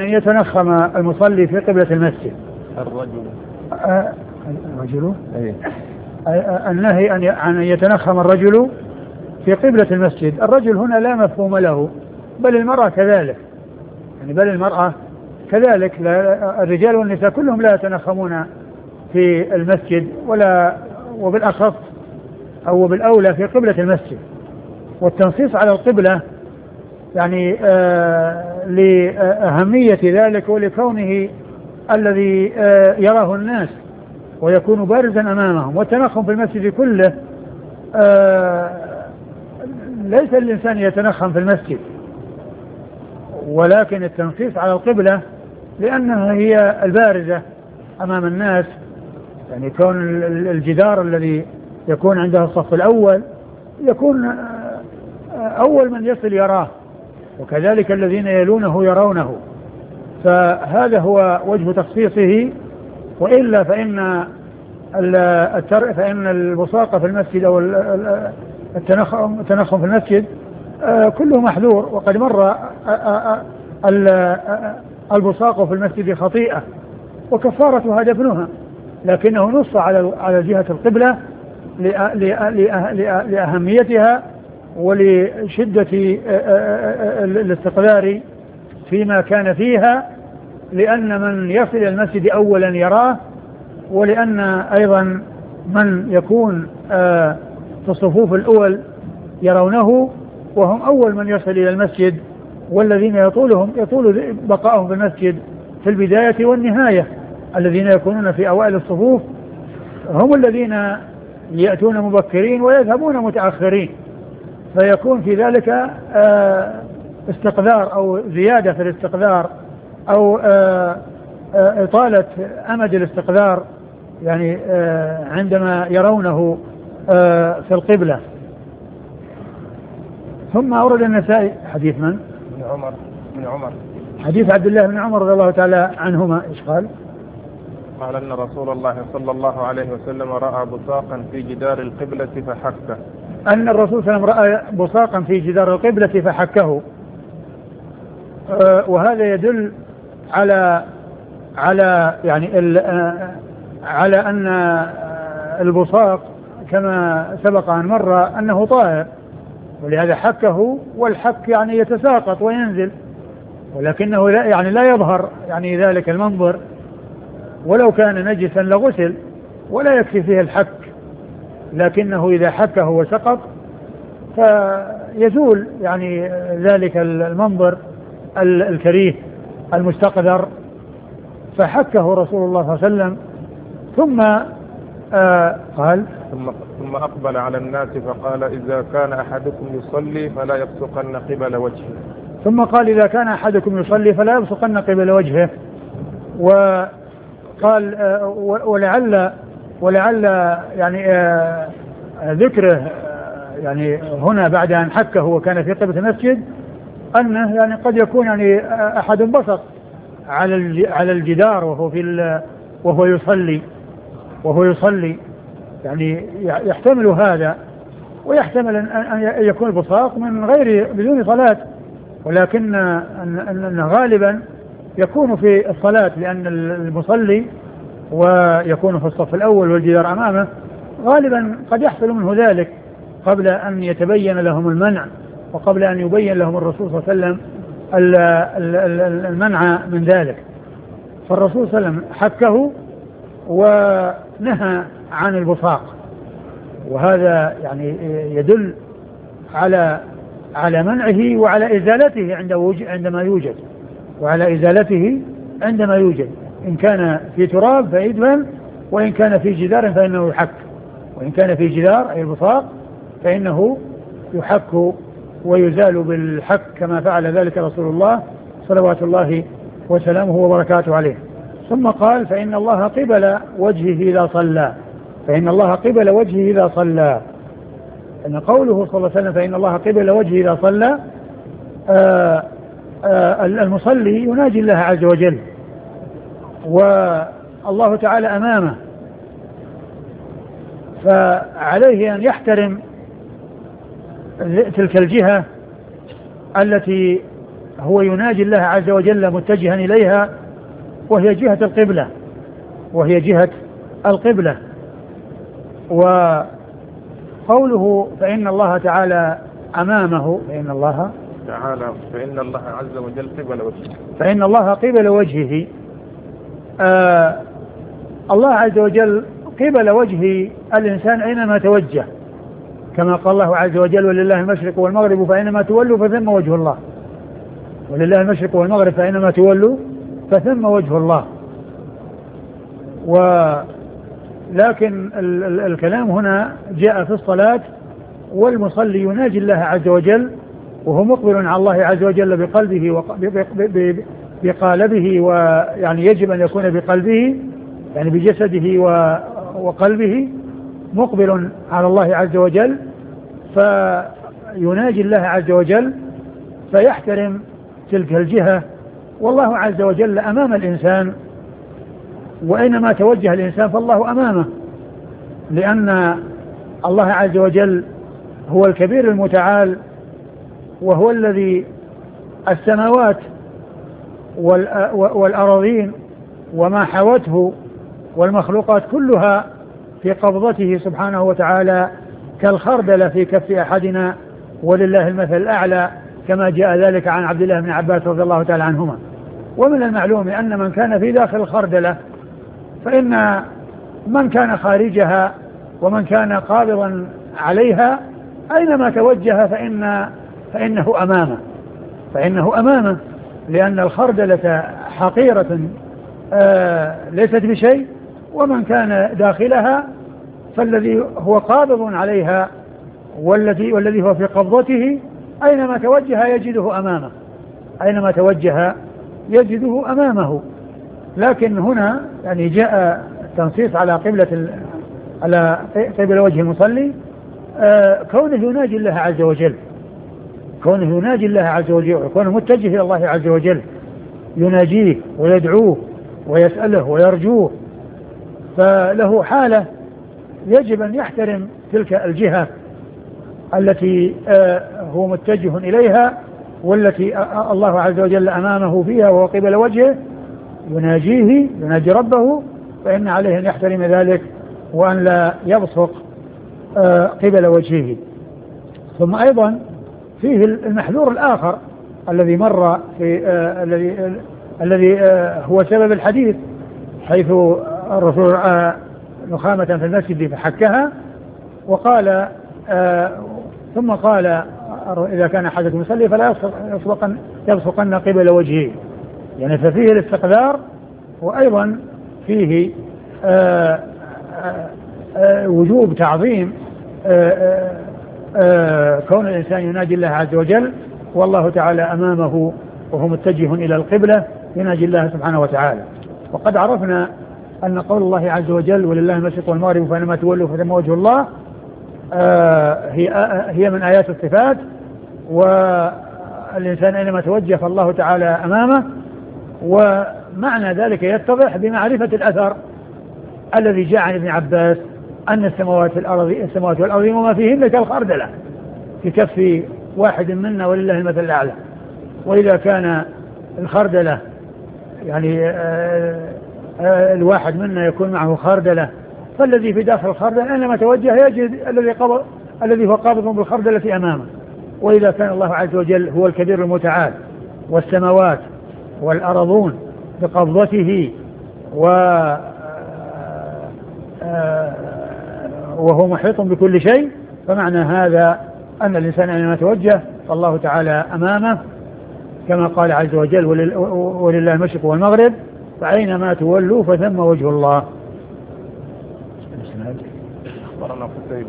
أن يتنخم المصلي في قبلة المسجد. الرجل النهي أن يتنخم الرجل في قبلة المسجد. الرجل هنا لا مفهوم له، بل المرأة كذلك، يعني بل المرأة كذلك، الرجال والنساء كلهم لا يتنخمون في المسجد، وبالأخص أو بالأولى في قبلة المسجد. والتنصيص على القبلة يعني لأهمية ذلك ولكونه الذي يراه الناس ويكون بارزا أمامهم. والتنخم في المسجد كله ليس الإنسان يتنخم في المسجد، ولكن التنصيص على القبلة لأنها هي البارزة أمام الناس، يعني كون الجدار الذي يكون عنده الصف الأول يكون أول من يصل يراه، وكذلك الذين يلونه يرونه، فهذا هو وجه تخصيصه. وإلا فإن البصاقة في المسجد أو التنخم في المسجد كله محذور، وقد مر البصاق في المسجد خطيئة وكفارتها دفنها، لكنه نص على جهة القبلة لأهميتها ولشدة الاستقرار فيما كان فيها، لأن من يصل المسجد أولا يراه، ولأن أيضا من يكون في الصفوف الأول يرونه وهم أول من يصل إلى المسجد، والذين يطول بقائهم في المسجد في البداية والنهاية، الذين يكونون في أوائل الصفوف هم الذين يأتون مبكرين ويذهبون متأخرين، فيكون في ذلك استقذار أو زيادة في الاستقذار أو إطالة أمد الاستقذار، يعني عندما يرونه في القبلة. ثم أورد النسائي حديث من؟ من عمر حديث عبد الله بن عمر رضي الله تعالى عنهما. إيش قال؟ قال أن رسول الله صلى الله عليه وسلم رأى بصاقا في جدار القبلة فحكه. أن الرسول صلى الله عليه وسلم رأى بصاقا في جدار القبلة فحكه، وهذا يدل على يعني على أن البصاق كما سبق أن مر أنه طاهر، ولهذا حكه، والحك يعني يتساقط وينزل، ولكنه لا يظهر يعني ذلك المنظر، ولو كان نجسا لغسل ولا يكفي فيه الحك، لكنه إذا حكه وسقط فيزول يعني ذلك المنظر الكريه المستقذر، فحكه رسول الله صلى الله عليه وسلم. ثم قال ثم أقبل على الناس فقال إذا كان أحدكم يصلي فلا يبصقن قبل وجهه. ثم قال إذا كان أحدكم يصلي فلا يبصقن قبل وجهه. وقال ولعل يعني ذكره يعني هنا بعد أن حكه وكان في قبلة المسجد أنه يعني قد يكون يعني أحد بصق على الجدار وهو يصلي يعني يحتمل هذا، ويحتمل أن يكون البصاق من غير بدون صلاة، ولكن أن غالبا يكون في الصلاة، لأن المصلي ويكون في الصف الأول والجدار أمامه غالبا قد يحصل منه ذلك قبل أن يتبين لهم المنع، وقبل أن يبين لهم الرسول صلى الله عليه وسلم المنع من ذلك. فالرسول صلى الله عليه وسلم حكه ونهى عن البصاق، وهذا يعني يدل على منعه وعلى إزالته عندما يوجد، وعلى إزالته عندما يوجد، إن كان في تراب فيدفن، وإن كان في جدار فإنه يحك، وإن كان في جدار أي البصاق فإنه يحك ويزال بالحك كما فعل ذلك رسول الله صلوات الله وسلامه وبركاته عليه. ثم قال فإن الله قبل وجهه إذا صلى، فإن الله قبل وجهه إذا صلى، أن قوله صلى الله عليه وسلم فإن الله قبل وجهه إذا صلى، المصلي يناجي الله عز وجل والله تعالى أمامه، فعليه أن يحترم تلك الجهة التي هو يناجي الله عز وجل متجها إليها، وهي جهة القبلة، وهي جهة القبلة. وقوله فإن الله تعالى أمامه، فإن الله عز وجل قبل وجهه، فإن الله قبل وجهه. الله عز وجل قبل وجه الإنسان أينما توجه، كما قال الله عز وجل ولله المشرق والمغرب فأينما تولوا فثم وجه الله، ولله المشرق والمغرب فأينما تولوا فثم وجه الله. ولكن الكلام هنا جاء في الصلاة، والمصلي يناجي الله عز وجل وهو مقبل على الله عز وجل بقلبه بقالبه، ويعني يجب أن يكون بقلبه يعني بجسده وقلبه مقبل على الله عز وجل، فيناجي الله عز وجل فيحترم تلك الجهة. والله عز وجل أمام الإنسان، وأينما توجه الإنسان فالله أمامه، لأن الله عز وجل هو الكبير المتعال، وهو الذي السماوات والأراضين وما حوته والمخلوقات كلها في قبضته سبحانه وتعالى كالخردلة في كف أحدنا، ولله المثل الأعلى، كما جاء ذلك عن عبد الله بن عباس رضي الله تعالى عنهما. ومن المعلوم أن من كان في داخل الخردلة فإن من كان خارجها ومن كان قابضا عليها أينما توجه فإنه أمامه، لأن الخردلة حقيرة ليست بشيء، ومن كان داخلها فالذي هو قابض عليها والذي هو في قبضته أينما توجه يجده أمامه. لكن هنا يعني جاء تنصيص على قبل وجه المصلي، كونه يناجي الله عز وجل، وكونه متجه إلى الله عز وجل يناجيه ويدعوه ويسأله ويرجوه، فله حالة يجب أن يحترم تلك الجهة التي هو متجه إليها، والتي الله عز وجل أمامه فيها وهو قبل وجهه، يناجي ربه، فإن عليه أن يحترم ذلك وأن لا يبصق قبل وجهه. ثم أيضا فيه المحذور الآخر الذي مر في الذي هو سبب الحديث، حيث الرسول نخامة في المسجد فحكها وقال ثم قال إذا كان أحدكم يصلي فلا يبصقن قبل وجهه، يعني ففيه الاستقذار، وأيضا فيه وجوب تعظيم كون الإنسان يناجي الله عز وجل والله تعالى أمامه وهو متجه إلى القبلة يناجي الله سبحانه وتعالى. وقد عرفنا أن قول الله عز وجل ولله المشرق والمغرب فإنما تولوا فثم وجه الله هي من آيات الصفات، والإنسان أينما توجه فالله تعالى أمامه. ومعنى ذلك يتضح بمعرفة الأثر الذي جاء عن ابن عباس أن السماوات والأرض وما فيهن كالخردلة في كف واحد منا ولله المثل الأعلى. وإذا كان الخردلة يعني الواحد منا يكون معه خردلة، فالذي في داخل الخردلة أينما توجه يجد الذي هو قابض بالخردلة أمامه. وإذا كان الله عز وجل هو الكبير المتعال والسماوات والأرضون بقبضته وهو محيط بكل شيء، فمعنى هذا أن الإنسان أينما توجه فالله تعالى أمامه، كما قال عز وجل ولله المشرق والمغرب فأينما تولوا فثم وجه الله.